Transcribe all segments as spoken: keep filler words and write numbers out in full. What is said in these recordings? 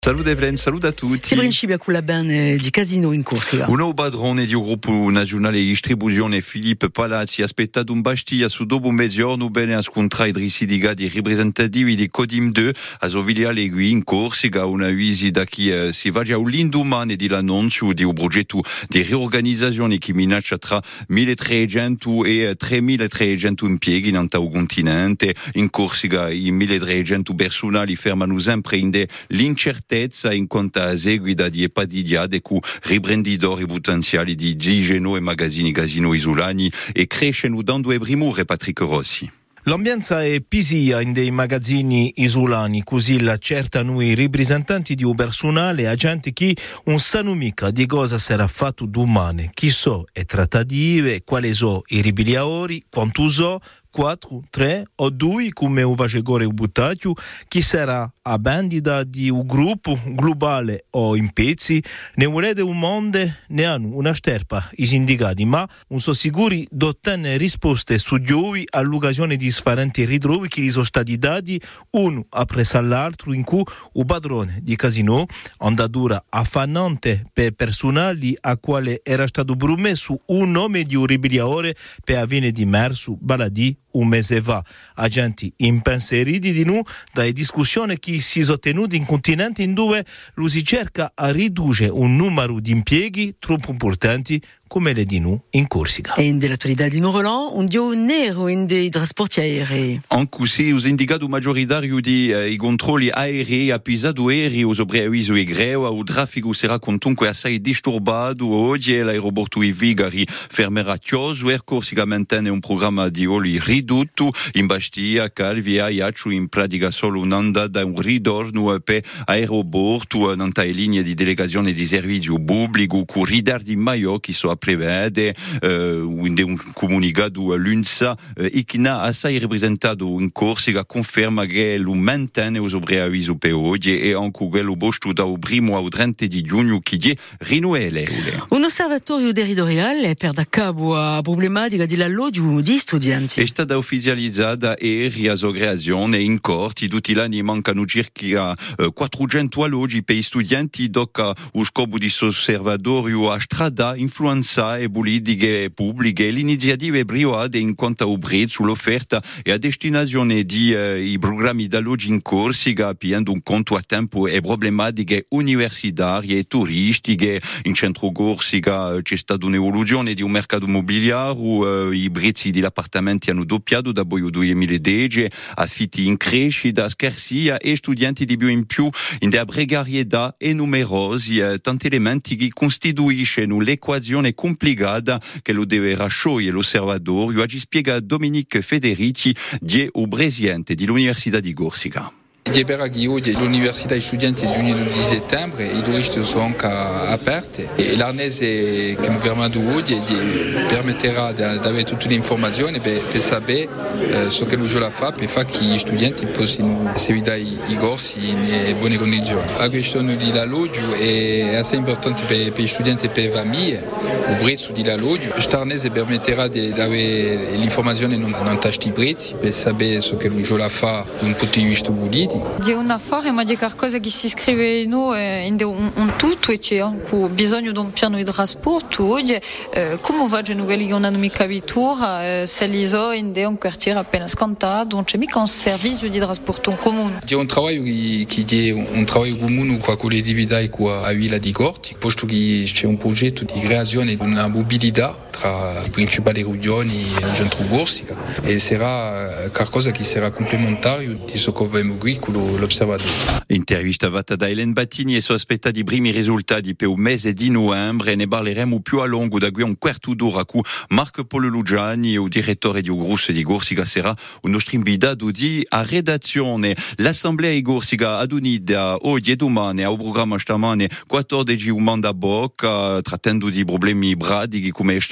Salut Evlen, salut a tutti. Si principia con la band di Casino in Corsica. Un nuovo padrone di un gruppo nazionale di distribuzione, Filippo Palazzi, ha aspettato un bastia su dopo mezzogiorno bene a scontrare i diga di rappresentativi di Codim due a Soviglia Legui in Corsica, una visita che eh, si va già all'indomani di l'annuncio di un progetto di riorganizzazione che minaccia tra milletrecento e tremilatrecento impieghi in tutto il continente. In Corsica i milletrecento personali fermano sempre in l'incertezza in quanto a seguita di epadidiade cu riprenditori potenziali di Gigeno e magazzini casino isolani e crescono dando e primore Patrick Rossi. L'ambienza è pisia in dei magazzini isolani, così l'accertano i rappresentanti di un personale, agenti che non sanno mica di cosa sarà fatto domani, chi so e trattative, quali sono i ribiliatori, quanto so, quattro, tre o due come o vagegore o buttaggio, chi sarà a bandida di un gruppo globale o in pezzi, ne volete un mondo, ne hanno una sterpa i sindicati, ma non sono sicuri di ottenere risposte studiose all'occasione di differenti ritrovi che gli sono stati dati uno appresso all'altro, in cui il padrone di Casino, andatura affannante per personali a quale era stato promesso un nome di un ribiliatore per avere dimerso baladì un mese fa. Agenti impensieriti di noi dalle discussioni che si sono tenute in continente in dove lo si cerca a ridurre un numero di impieghi troppo importanti come le di noi in Corsica. E in dell'attualità di Novolan, un dio nero in dei trasporti aerei. Anche se il sindacato maggioritario di eh, i controlli aerei ha pisato aerei o preavviso e greve, il traffico sarà comunque assai disturbato. Oggi l'aeroporto di Vigari fermerà chiuso e Corsica mantenne un programma di voli ridotto. In Bastia, Calvia, Iaccio in pratica solo un'andata, un ritorno per aeroporto, non ha linee di delegazione di servizio pubblico, con ritardi maggiori che sono prevede eh, un comunicato l'UNSA eh, che ha assai rappresentato in Corsica conferma che lo mantenne il preavviso per oggi e anche quello posto dal primo al trenta di giugno che è rinnovabile. Un osservatorio territoriale per da cabo a problematica dell'alloggio di studenti. È stata ufficializzata ieri a sua creazione in corti. Tutti gli anni mancano circa eh, quattrocento alloggi per gli studenti, dopo lo scopo di osservatorio a strada influenza e politiche pubbliche. L'iniziativa privata in quanto al prezzo, l'offerta e a destinazione di eh, i programmi d'alloggio in Corsica, pigliando un conto a tempo e problematiche universitarie e turistiche. In centro Corsica c'è stata un'evoluzione di un mercato immobiliare, eh, i prezzi degli appartamenti hanno doppiato da poi duemiladieci, affitti in crescita, scarsità e studenti di più in più in della precarietà e numerosi, eh, tanti elementi che costituiscono l'equazione complicata che lo deve rasciogliere l'osservatorio, ci spiega Dominique Federici, di o presidente dell'Università di Corsica. Spera che oggi l'università e studenti di lunedì di settembre i turisti sono anche aperti e l'arnese che mi fermato oggi permetterà di avere tutte le informazioni per, per sapere eh, so che lo gioco fa per fare che gli studenti possano seguire i, i corsi in buone condizioni. La questione dell'alloggio è assai importante per, per gli studenti e per le famiglie. Il prezzo dell'alloggio, l'arnese permetterà di avere l'informazione non, non tasti i prezzi per sapere so che lo gioco fa da un punto di vista politico. Di una fare, ma di qualcosa che si scrive no, in un, un tutto e c'è anche bisogno di un piano di trasporto. Oggi, eh, come vogliono quelli che non hanno mica abitura, eh, se li so in un quartiere appena scontato, non c'è mica un servizio di trasporto comune. C'è un lavoro che, che è un lavoro comune con la collettività e con la Villa di Corti, posto che c'è un progetto di creazione di una mobilità tra le principali regioni in centro Corsica e sarà qualcosa che sarà complementario di ciò che abbiamo qui con l'osservatorio. Intervista fatta da Hélène Battini e sospetta di primi risultati per un mese di novembre. Ne parleremo più a lungo da qui a un quarto d'ora con Marco Polo Lugiani, il direttore di Ugrus di Corsica. Sarà un nostro invitato di a redazione. L'Assemblea di Corsica ad unita oggi e domani al programma stamane quattordici umani da bocca trattando di problemi pratici come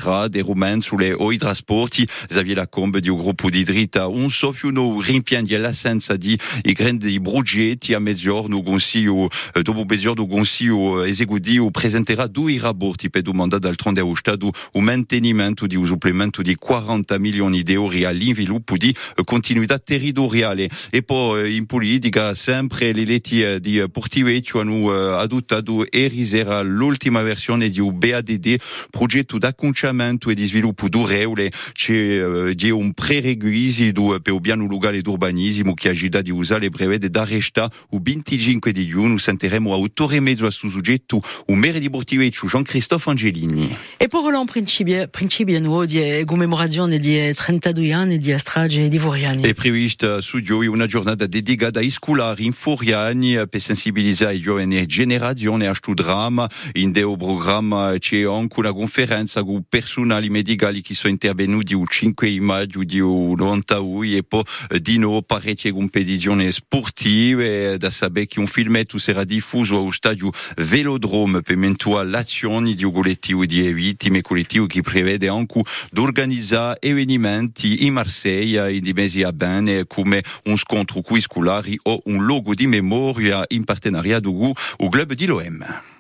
strade e rumen sulle o i trasporti. Xavier Lacombe di un gruppo di dritta un sofiuno rimpianti l'assenza di i grandi progetti a mezzogiorno consiglio dopo mezzogiorno consiglio esecutivo presenterà due rapporti per domandare d'altronde allo Stato un mantenimento di un supplemento di quaranta milioni di euro all'inviluppo di continuità territoriale. E poi in politica sempre le leti di Portivecchio hanno adottato ieri sera l'ultima versione di un B A D D, progetto d'acconciamento e di sviluppo dureule. C'è di un prerequisito per il piano locale d'urbanismo che agita di usare le prevede da resta il venticinque di giugno. Sentiremo a otto e mezzo a questo soggetto un maire di Portivecchio, Jean-Christophe Angelini. E poi Roland Principiano di commemorazione di trentadue anni di strage di Foriani. È prevista su Dio una giornata dedicata ai scolari in Foriani per sensibilizzare i giovani generazioni a questo dramma. In questo programma c'è anche una conferenza con personali medicali che sono intervenuti il cinque maggio di novantadue e poi di nuovo parecchie competizioni sportive. Da sapere che un filmetto sarà diffuso allo stadio Velodrome per eventuali azioni di un collettivo di vittime, collettivo che prevede anche di organizzare avvenimenti in Marsiglia in di mesi a bene come un scontro con i scolari o un logo di memoria in partenariato con il club di l'O M.